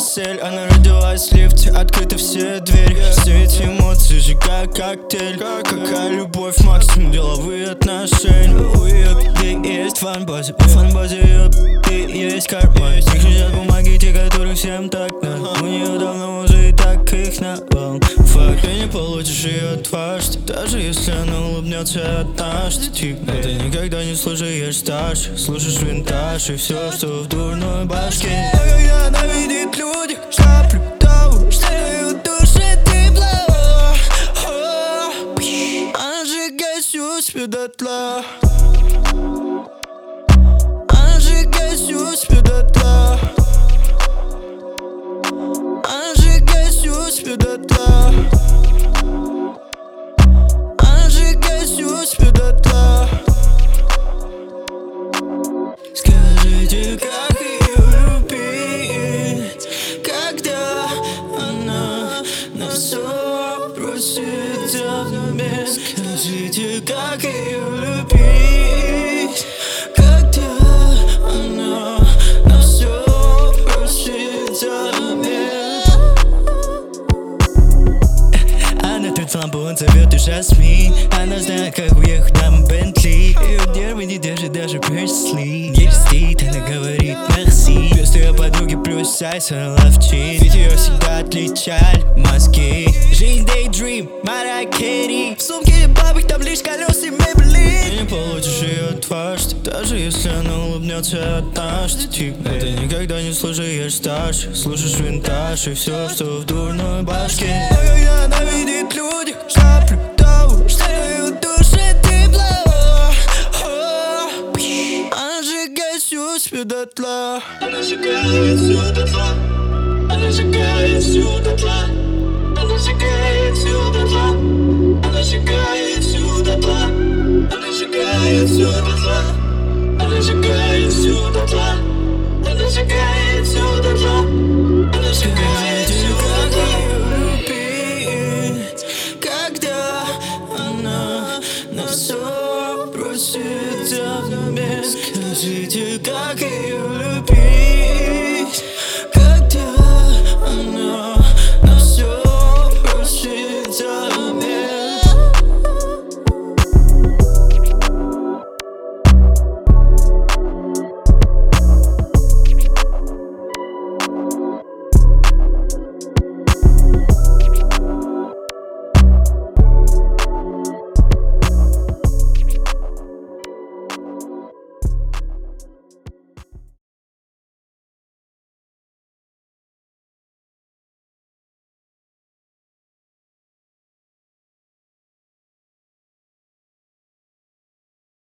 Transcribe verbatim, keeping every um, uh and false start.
цель. Она родилась в лифте, открыты все двери. Сеть эмоций, сжигая коктейль. Какая любовь, максимум деловые отношения. У ее пи есть фанбазе, у фанбазе ее пи есть карман. Их лежат бумаги, те, которые всем так надо. У нее давно уже и так их навал. Факт, ты не получишь ее дважды, даже если она улыбнется однажды. Типа, ты никогда не слушаешь старше, слушаешь винтаж и все, что в дурной башке. А когда она видит люди, шаплю того, что ее душе тепло. Она сжигает всю себя дотла. Она сжигает всю себя дотла. Она сжигает всю себя дотла. Она сжигает всю себя дотла. Скажите, как ее любить, когда она на все просит взамен? Скажите, как ее любить, когда она на все просит взамен? Она тут лампу, он зовет и жасмин. Она знает, как уехать на Бентли. Ее нервы не держит даже персли. Не льстит, она говорит мерси. Без ее подруги плюс сайз, она ловчит. Ведь ее всегда отличали мозги. Жизнь daydream, Mariah Carey. В сумке бабок, там лишь колеса и Maybelline. Ты не получишь ее дважды, даже если она улыбнется однажды. Типа, ты никогда не слушаешь старше, слушаешь винтаж и все, что в дурной башке. А когда она видит люди, шаплю того, что ее душе тепло. Она сжигает всю себя дотла. Она сжигает всю дотла. Она сжигает всю дотла. Она сжигает всю дотла. Она сжигает всю дотла. Она сжигает всю дотла. Она сжигает всю дотла. Она сжигает всю дотла. Она сжигает всю дотла. Когда она на все просит взамен? Скажите, как ее любить.